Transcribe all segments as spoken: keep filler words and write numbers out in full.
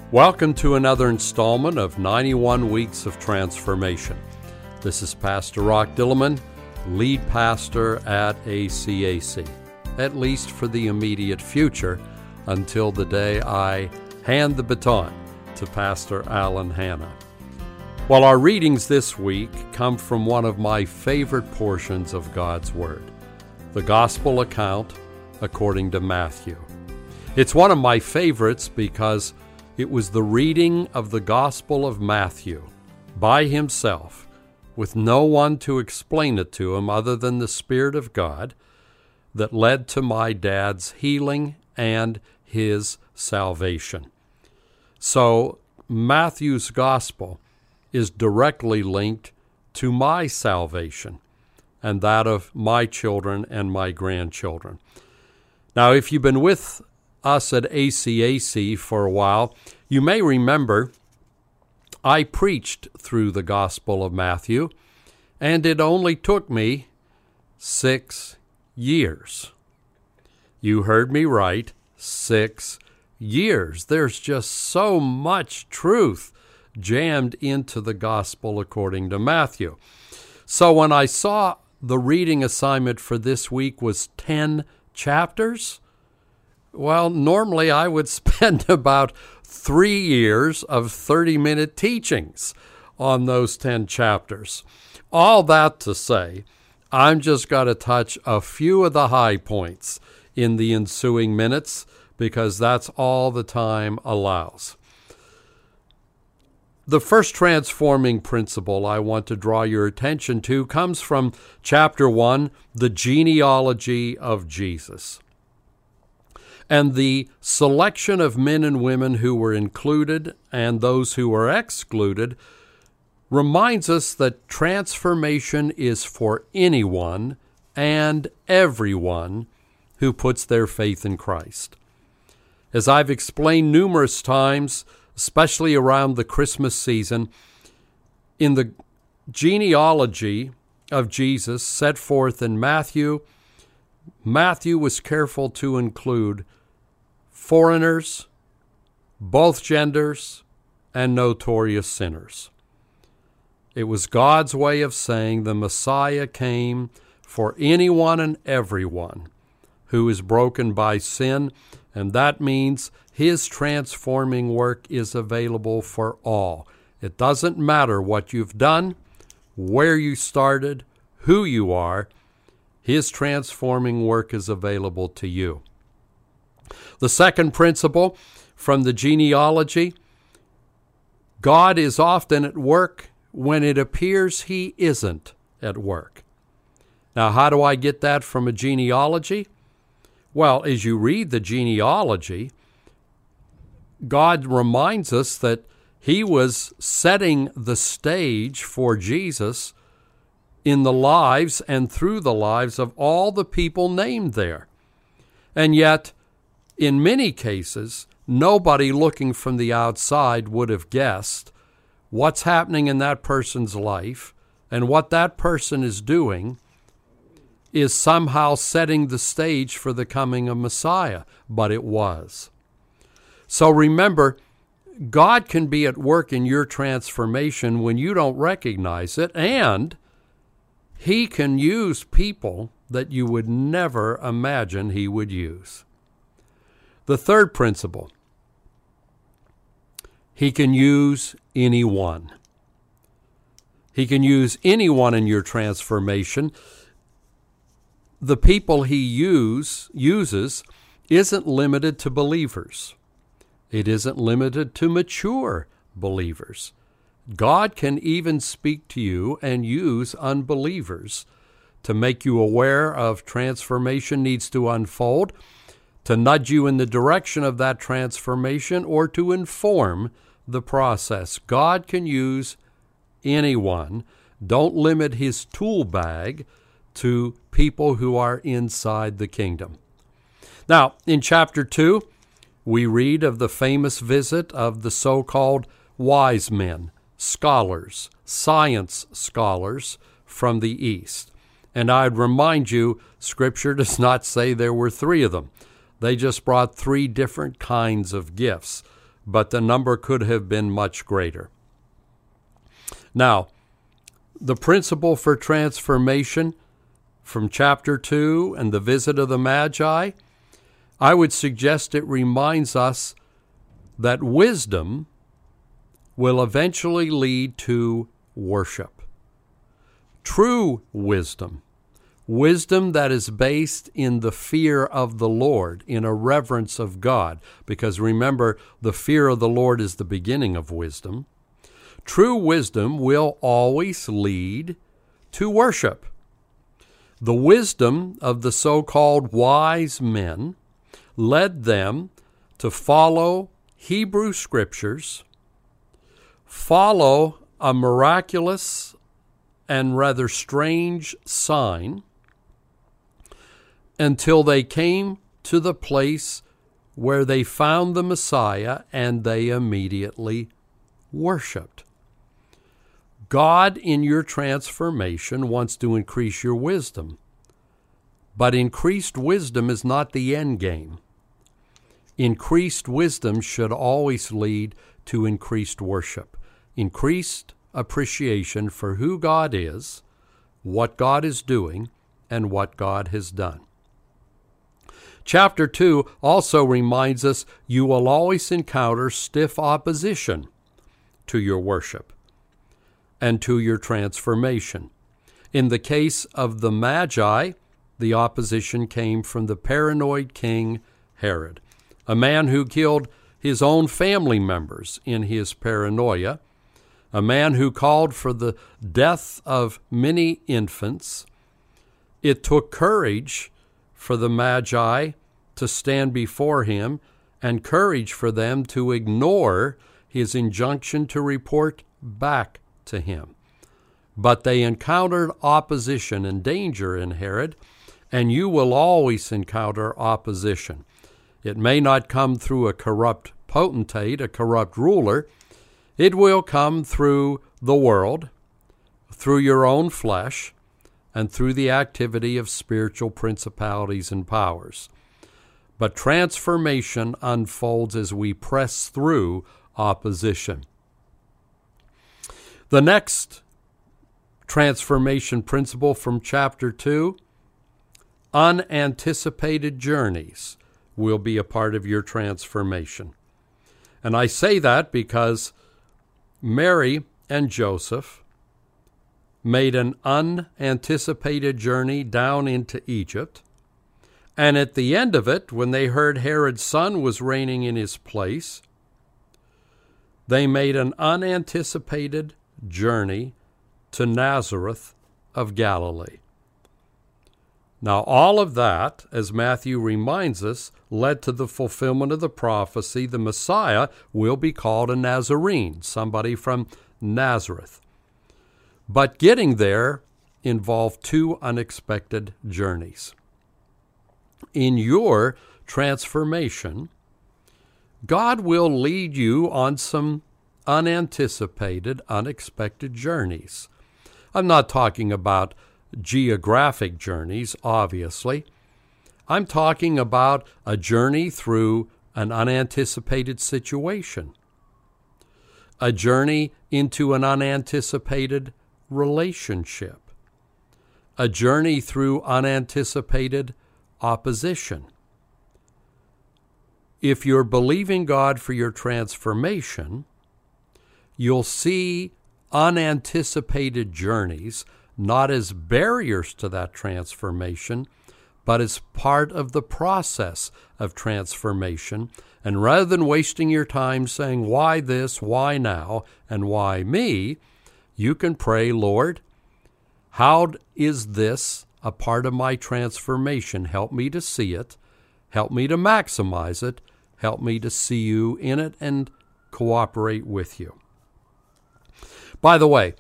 Welcome to another installment of ninety-one Weeks of Transformation. This is Pastor Rock Dillman, lead pastor at A C A C, at least for the immediate future, until the day I hand the baton to Pastor Alan Hanna. Well, our readings this week come from one of my favorite portions of God's Word, the Gospel account according to Matthew. It's one of my favorites because it was the reading of the Gospel of Matthew by himself, with no one to explain it to him other than the Spirit of God, that led to my dad's healing and his salvation. So Matthew's Gospel is directly linked to my salvation and that of my children and my grandchildren. Now, if you've been with us at A C A C for a while, you may remember I preached through the Gospel of Matthew, and it only took me six years. You heard me right, six years. There's just so much truth jammed into the Gospel according to Matthew. So when I saw the reading assignment for this week was ten chapters, well, normally I would spend about three years of thirty-minute teachings on those ten chapters. All that to say, I'm just going to touch a few of the high points in the ensuing minutes because that's all the time allows. The first transforming principle I want to draw your attention to comes from chapter one, the genealogy of Jesus. And the selection of men and women who were included and those who were excluded reminds us that transformation is for anyone and everyone who puts their faith in Christ. As I've explained numerous times, especially around the Christmas season, in the genealogy of Jesus set forth in Matthew, Matthew was careful to include foreigners, both genders, and notorious sinners. It was God's way of saying the Messiah came for anyone and everyone who is broken by sin, and that means his transforming work is available for all. It doesn't matter what you've done, where you started, who you are, his transforming work is available to you. The second principle from the genealogy, God is often at work when it appears he isn't at work. Now, how do I get that from a genealogy? Well, as you read the genealogy, God reminds us that he was setting the stage for Jesus in the lives and through the lives of all the people named there. And yet, in many cases, nobody looking from the outside would have guessed what's happening in that person's life and what that person is doing is somehow setting the stage for the coming of Messiah, but it was. So remember, God can be at work in your transformation when you don't recognize it, and he can use people that you would never imagine he would use. The third principle, he can use anyone. He can use anyone in your transformation. The people he use, uses isn't limited to believers. It isn't limited to mature believers. God can even speak to you and use unbelievers to make you aware of transformation needs to unfold, to nudge you in the direction of that transformation, or to inform the process. God can use anyone. Don't limit his tool bag to people who are inside the kingdom. Now, in chapter two, we read of the famous visit of the so-called wise men, scholars, science scholars from the East. And I'd remind you, Scripture does not say there were three of them. They just brought three different kinds of gifts. but the number could have been much greater. Now, the principle for transformation from chapter two and the visit of the Magi, I would suggest it reminds us that wisdom will eventually lead to worship. True wisdom, wisdom that is based in the fear of the Lord, in a reverence of God, because remember, the fear of the Lord is the beginning of wisdom. True wisdom will always lead to worship. The wisdom of the so-called wise men led them to follow Hebrew scriptures, follow a miraculous and rather strange sign until they came to the place where they found the Messiah and they immediately worshiped. God, in your transformation, wants to increase your wisdom. But increased wisdom is not the end game. Increased wisdom should always lead to increased worship, increased appreciation for who God is, what God is doing, and what God has done. Chapter two also reminds us you will always encounter stiff opposition to your worship and to your transformation. In the case of the Magi, the opposition came from the paranoid king Herod, a man who killed his own family members in his paranoia, a man who called for the death of many infants. It took courage for the Magi to stand before him and courage for them to ignore his injunction to report back to him. But they encountered opposition and danger in Herod, and you will always encounter opposition. It may not come through a corrupt potentate, a corrupt ruler. It will come through the world, through your own flesh, and through the activity of spiritual principalities and powers. But transformation unfolds as we press through opposition. The next transformation principle from chapter two, unanticipated journeys will be a part of your transformation. And I say that because Mary and Joseph made an unanticipated journey down into Egypt, and at the end of it, when they heard Herod's son was reigning in his place, they made an unanticipated journey to Nazareth of Galilee. Now, all of that, as Matthew reminds us, led to the fulfillment of the prophecy. The Messiah will be called a Nazarene, somebody from Nazareth. But getting there involved two unexpected journeys. In your transformation, God will lead you on some unanticipated, unexpected journeys. I'm not talking about geographic journeys, obviously. I'm talking about a journey through an unanticipated situation, a journey into an unanticipated relationship, a journey through unanticipated opposition. If you're believing God for your transformation, you'll see unanticipated journeys not as barriers to that transformation, but as part of the process of transformation. And rather than wasting your time saying, why this, why now, and why me, you can pray, Lord, how is this a part of my transformation? Help me to see it. Help me to maximize it. Help me to see you in it and cooperate with you. By the way,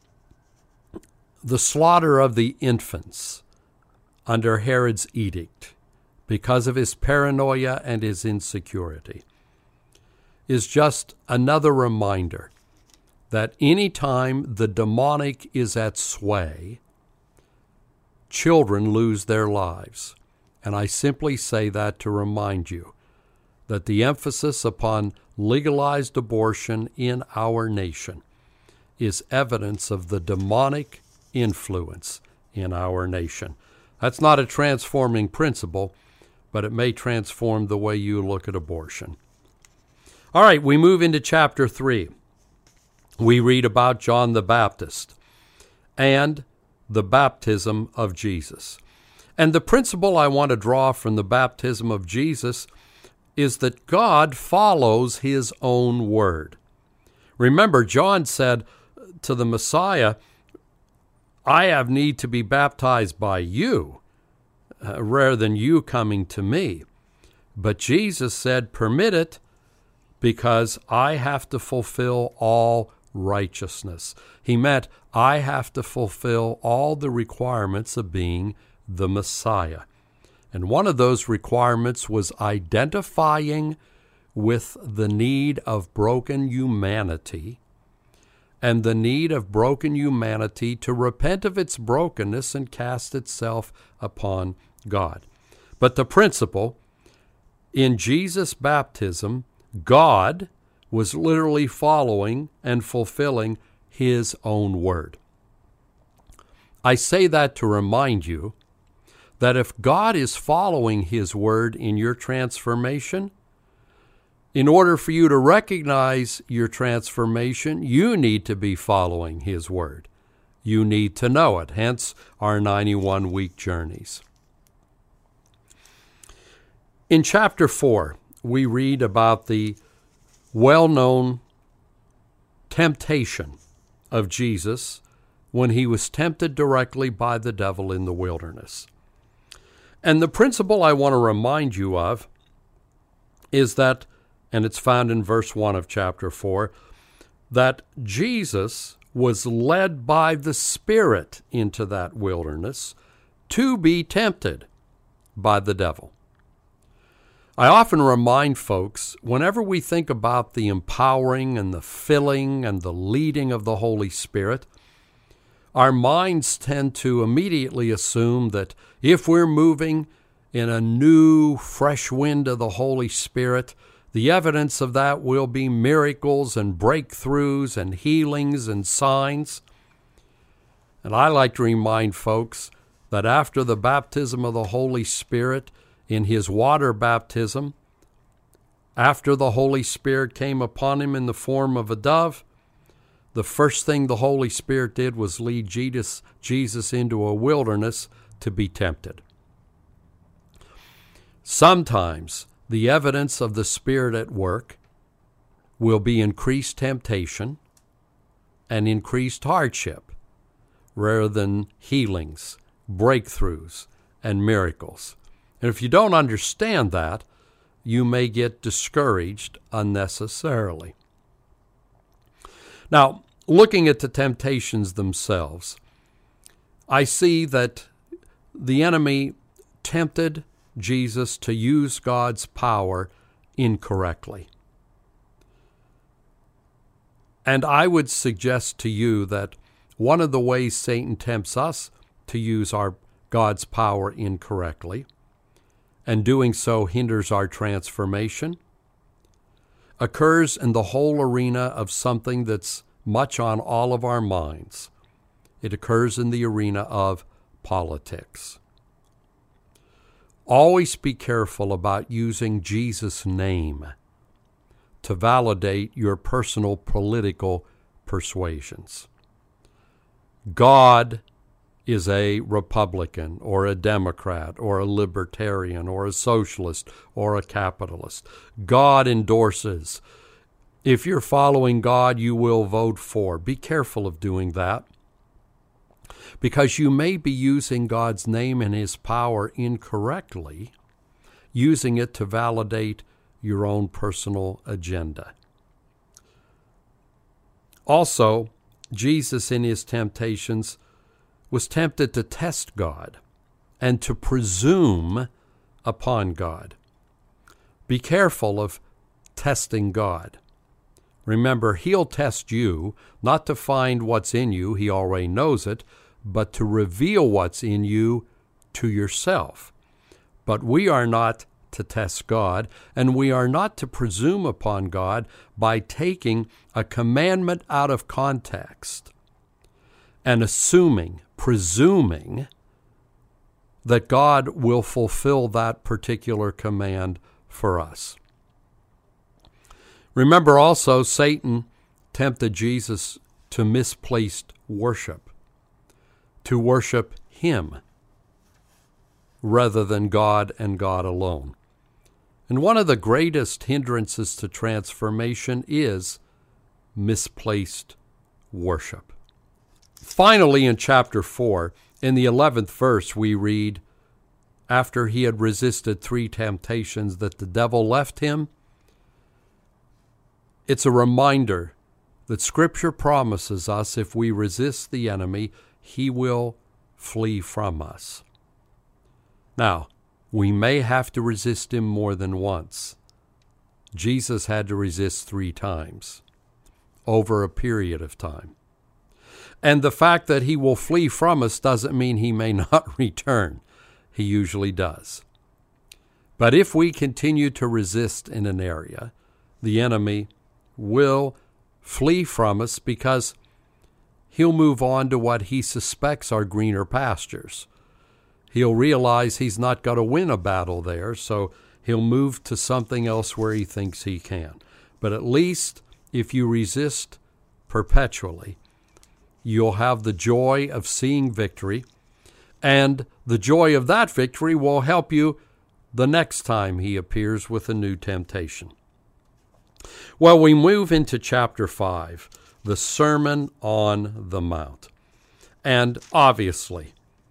the slaughter of the infants under Herod's edict, because of his paranoia and his insecurity, is just another reminder that any time the demonic is at sway, children lose their lives. And I simply say that to remind you that the emphasis upon legalized abortion in our nation is evidence of the demonic influence in our nation. That's not a transforming principle, but it may transform the way you look at abortion. All right, we move into chapter three. We read about John the Baptist and the baptism of Jesus. And the principle I want to draw from the baptism of Jesus is that God follows his own word. Remember, John said to the Messiah, I have need to be baptized by you, uh, rather than you coming to me. But Jesus said, permit it, because I have to fulfill all righteousness. He meant, I have to fulfill all the requirements of being the Messiah. And one of those requirements was identifying with the need of broken humanity and the need of broken humanity to repent of its brokenness and cast itself upon God. But the principle, in Jesus' baptism, God was literally following and fulfilling his own word. I say that to remind you that if God is following his word in your transformation, in order for you to recognize your transformation, you need to be following his word. You need to know it, hence our ninety-one week journeys. In chapter four, we read about the well-known temptation of Jesus when he was tempted directly by the devil in the wilderness. And the principle I want to remind you of is that, and it's found in verse one of chapter four, that Jesus was led by the Spirit into that wilderness to be tempted by the devil. I often remind folks, whenever we think about the empowering and the filling and the leading of the Holy Spirit, our minds tend to immediately assume that if we're moving in a new, fresh wind of the Holy Spirit, the evidence of that will be miracles and breakthroughs and healings and signs. And I like to remind folks that after the baptism of the Holy Spirit, in his water baptism, after the Holy Spirit came upon him in the form of a dove, the first thing the Holy Spirit did was lead Jesus, Jesus into a wilderness to be tempted. Sometimes the evidence of the Spirit at work will be increased temptation and increased hardship rather than healings, breakthroughs, and miracles. And if you don't understand that, you may get discouraged unnecessarily. Now, looking at the temptations themselves, I see that the enemy tempted Jesus to use God's power incorrectly. And I would suggest to you that one of the ways Satan tempts us to use our God's power incorrectly, and doing so hinders our transformation, occurs in the whole arena of something that's much on all of our minds. It occurs in the arena of politics. Always be careful about using Jesus' name to validate your personal political persuasions. God is a Republican or a Democrat or a Libertarian or a Socialist or a Capitalist. God endorses. If you're following God, you will vote for. Be careful of doing that, because you may be using God's name and his power incorrectly, using it to validate your own personal agenda. Also, Jesus in his temptations was tempted to test God and to presume upon God. Be careful of testing God. Remember, he'll test you, not to find what's in you, he already knows it, but to reveal what's in you to yourself. But we are not to test God, and we are not to presume upon God by taking a commandment out of context and assuming, presuming, that God will fulfill that particular command for us. Remember also, Satan tempted Jesus to misplaced worship, to worship him rather than God and God alone. And one of the greatest hindrances to transformation is misplaced worship. Finally, in chapter four, in the eleventh verse, we read, after he had resisted three temptations, that the devil left him. It's a reminder that Scripture promises us if we resist the enemy, he will flee from us. Now, we may have to resist him more than once. Jesus had to resist three times over a period of time. And the fact that he will flee from us doesn't mean he may not return. He usually does. But if we continue to resist in an area, the enemy will flee from us because he'll move on to what he suspects are greener pastures. He'll realize he's not going to win a battle there, so he'll move to something else where he thinks he can. But at least if you resist perpetually, you'll have the joy of seeing victory, and the joy of that victory will help you the next time he appears with a new temptation. Well, we move into chapter five, the Sermon on the Mount. And obviously,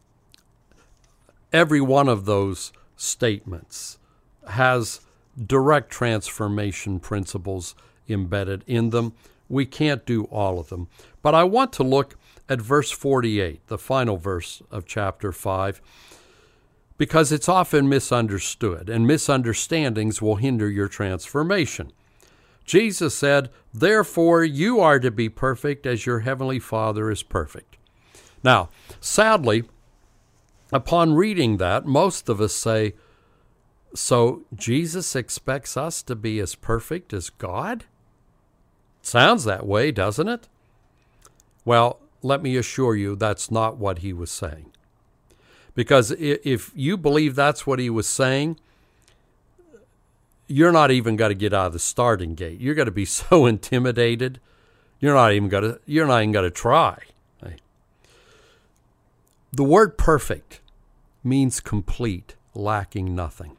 every one of those statements has direct transformation principles embedded in them. We can't do all of them. But I want to look at verse forty-eight, the final verse of chapter five, because it's often misunderstood, and misunderstandings will hinder your transformation. Jesus said, "Therefore you are to be perfect as your heavenly Father is perfect." Now, sadly, upon reading that, most of us say, so Jesus expects us to be as perfect as God? Sounds that way, doesn't it? Well, let me assure you that's not what he was saying. Because if you believe that's what he was saying, you're not even going to get out of the starting gate. You're going to be so intimidated, you're not even going to, you're not even going to try. The word perfect means complete, lacking nothing.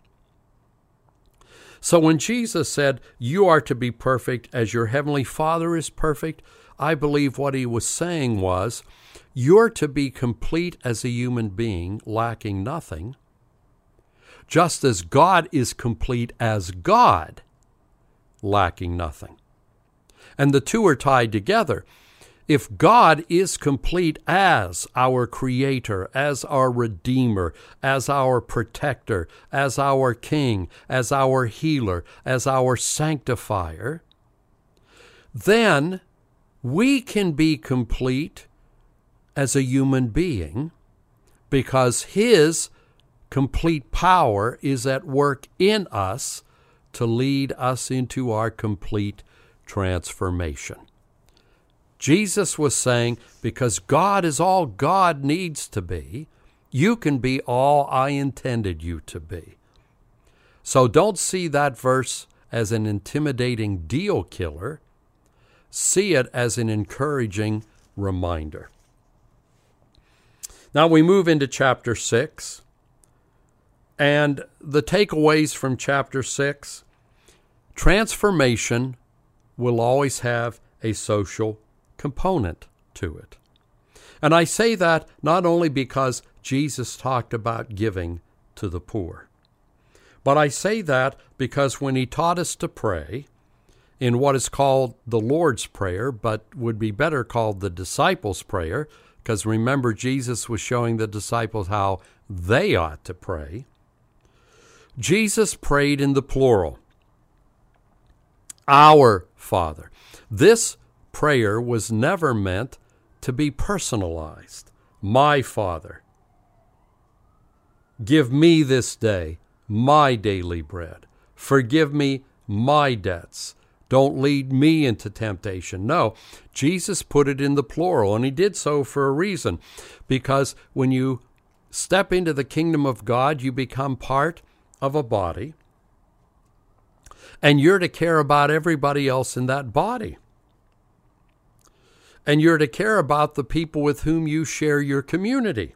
So when Jesus said, you are to be perfect as your heavenly Father is perfect, I believe what he was saying was, you're to be complete as a human being, lacking nothing, just as God is complete as God, lacking nothing. And the two are tied together. If God is complete as our Creator, as our Redeemer, as our Protector, as our King, as our Healer, as our Sanctifier, then we can be complete as a human being because His complete power is at work in us to lead us into our complete transformation. Jesus was saying, because God is all God needs to be, you can be all I intended you to be. So don't see that verse as an intimidating deal killer. See it as an encouraging reminder. Now we move into chapter six. And the takeaways from chapter six, transformation will always have a social component to it. And I say that not only because Jesus talked about giving to the poor, but I say that because when he taught us to pray in what is called the Lord's Prayer, but would be better called the disciples' prayer, because remember Jesus was showing the disciples how they ought to pray, Jesus prayed in the plural, our Father. This prayer was never meant to be personalized. My Father, give me this day my daily bread. Forgive me my debts. Don't lead me into temptation. No, Jesus put it in the plural, and he did so for a reason. Because when you step into the kingdom of God, you become part of a body, and you're to care about everybody else in that body. And you're to care about the people with whom you share your community.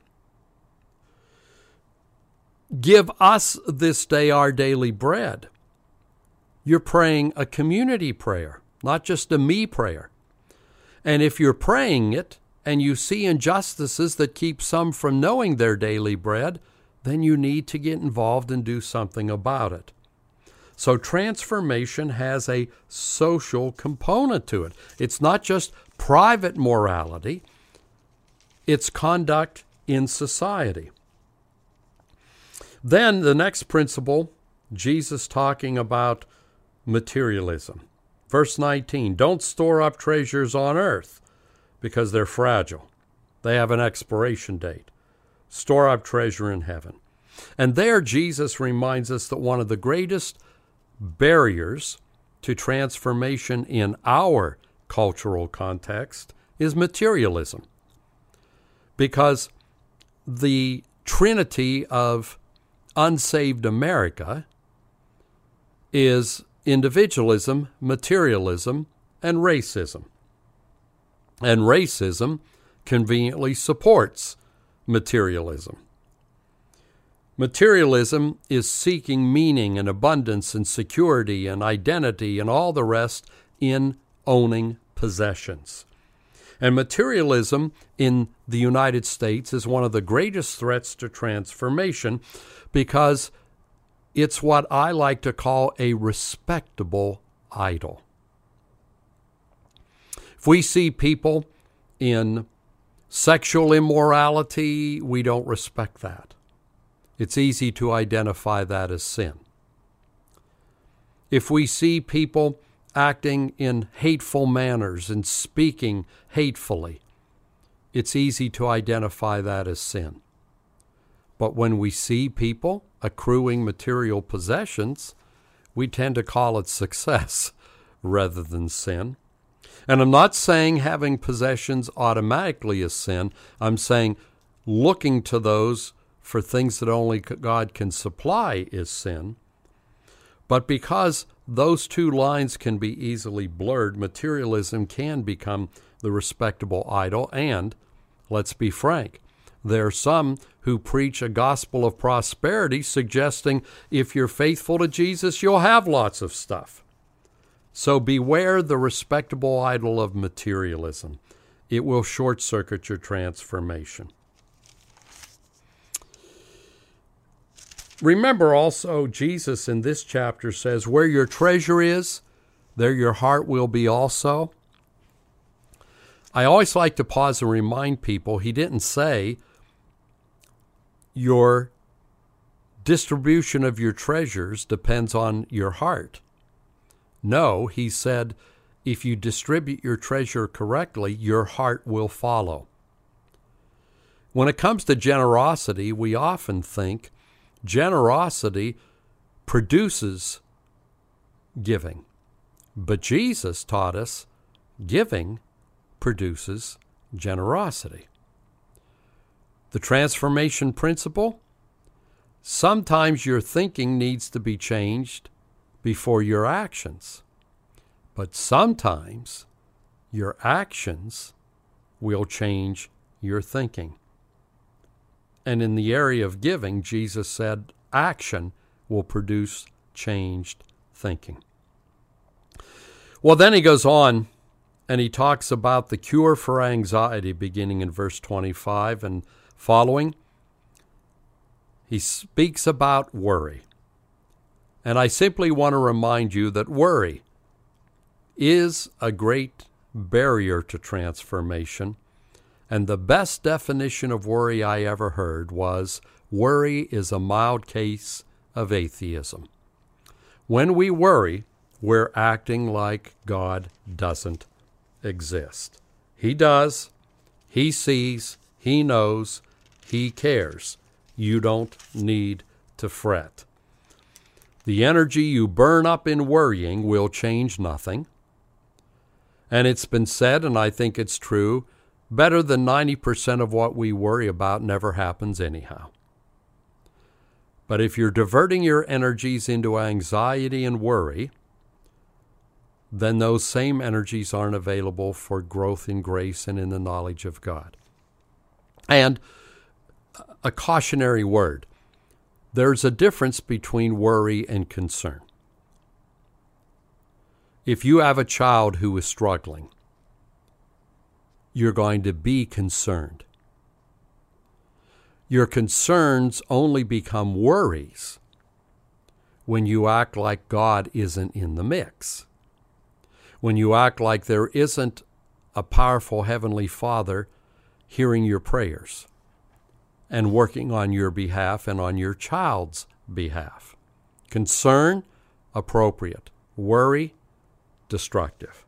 Give us this day our daily bread. You're praying a community prayer, not just a me prayer. And if you're praying it and you see injustices that keep some from knowing their daily bread, then you need to get involved and do something about it. So transformation has a social component to it. It's not just private morality, it's conduct in society. Then the next principle, Jesus talking about materialism. Verse nineteen, don't store up treasures on earth because they're fragile. They have an expiration date. Store up treasure in heaven. And there Jesus reminds us that one of the greatest barriers to transformation in our cultural context is materialism. Because the trinity of unsaved America is individualism, materialism, and racism. And racism conveniently supports materialism. Materialism is seeking meaning and abundance and security and identity and all the rest in owning possessions. And materialism in the United States is one of the greatest threats to transformation because it's what I like to call a respectable idol. If we see people in sexual immorality, we don't respect that. It's easy to identify that as sin. If we see people acting in hateful manners and speaking hatefully, it's easy to identify that as sin. But when we see people accruing material possessions, we tend to call it success rather than sin. And I'm not saying having possessions automatically is sin. I'm saying looking to those for things that only God can supply is sin. But because those two lines can be easily blurred, materialism can become the respectable idol. And let's be frank, there are some who preach a gospel of prosperity, suggesting if you're faithful to Jesus, you'll have lots of stuff. So beware the respectable idol of materialism. It will short-circuit your transformation. Remember also, Jesus in this chapter says, where your treasure is, there your heart will be also. I always like to pause and remind people, he didn't say your distribution of your treasures depends on your heart. No, he said, if you distribute your treasure correctly, your heart will follow. When it comes to generosity, we often think generosity produces giving. But Jesus taught us giving produces generosity. The transformation principle, sometimes your thinking needs to be changed before your actions. But sometimes your actions will change your thinking. And in the area of giving, Jesus said action will produce changed thinking. Well, then he goes on and he talks about the cure for anxiety beginning in verse twenty-five and following. He speaks about worry. And I simply want to remind you that worry is a great barrier to transformation. And the best definition of worry I ever heard was, worry is a mild case of atheism. When we worry, we're acting like God doesn't exist. He does. He sees. He knows. He cares. You don't need to fret. The energy you burn up in worrying will change nothing. And it's been said, and I think it's true, better than ninety percent of what we worry about never happens anyhow. But if you're diverting your energies into anxiety and worry, then those same energies aren't available for growth in grace and in the knowledge of God. And a cautionary word. There's a difference between worry and concern. If you have a child who is struggling, you're going to be concerned. Your concerns only become worries when you act like God isn't in the mix. When you act like there isn't a powerful Heavenly Father hearing your prayers and working on your behalf and on your child's behalf. Concern, appropriate. Worry, destructive.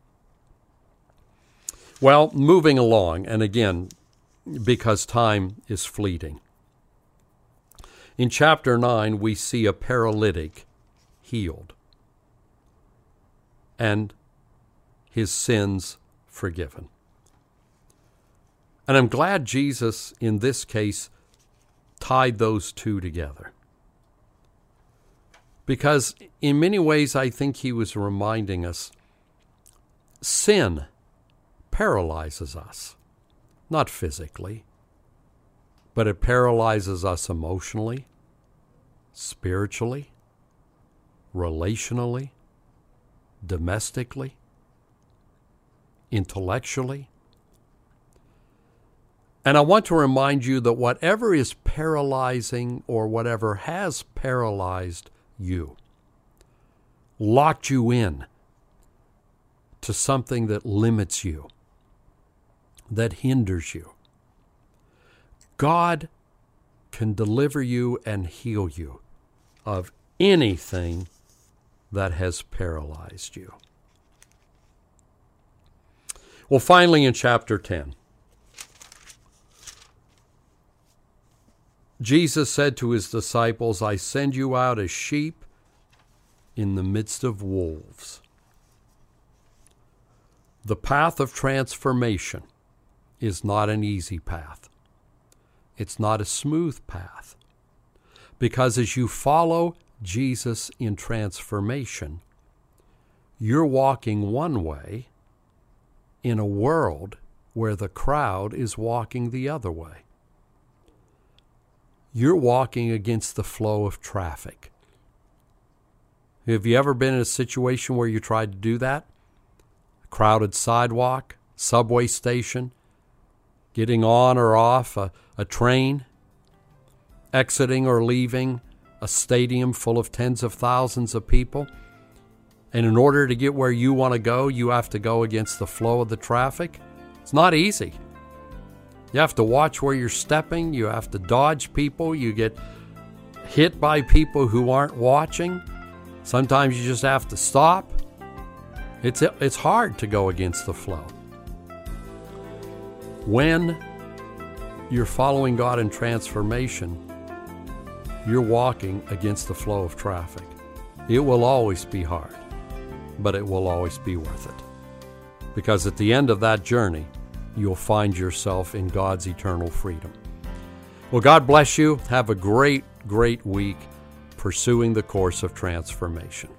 Well, moving along, and again, because time is fleeting. In chapter nine, we see a paralytic healed and his sins forgiven. And I'm glad Jesus, in this case, tied those two together. Because in many ways, I think he was reminding us, sin paralyzes us. Not physically, but it paralyzes us emotionally, spiritually, relationally, domestically, intellectually. And I want to remind you that whatever is paralyzing or whatever has paralyzed you, locked you in to something that limits you, that hinders you, God can deliver you and heal you of anything that has paralyzed you. Well, finally, in chapter ten, Jesus said to his disciples, I send you out as sheep in the midst of wolves. The path of transformation is not an easy path. It's not a smooth path. Because as you follow Jesus in transformation, you're walking one way in a world where the crowd is walking the other way. You're walking against the flow of traffic. Have you ever been in a situation where you tried to do that? A crowded sidewalk, subway station, getting on or off a, a train, exiting or leaving a stadium full of tens of thousands of people. And in order to get where you want to go, you have to go against the flow of the traffic. It's not easy. You have to watch where you're stepping. You have to dodge people. You get hit by people who aren't watching. Sometimes you just have to stop. It's, it's hard to go against the flow. When you're following God in transformation, you're walking against the flow of traffic. It will always be hard, but it will always be worth it. Because at the end of that journey, you'll find yourself in God's eternal freedom. Well, God bless you. Have a great, great week pursuing the course of transformation.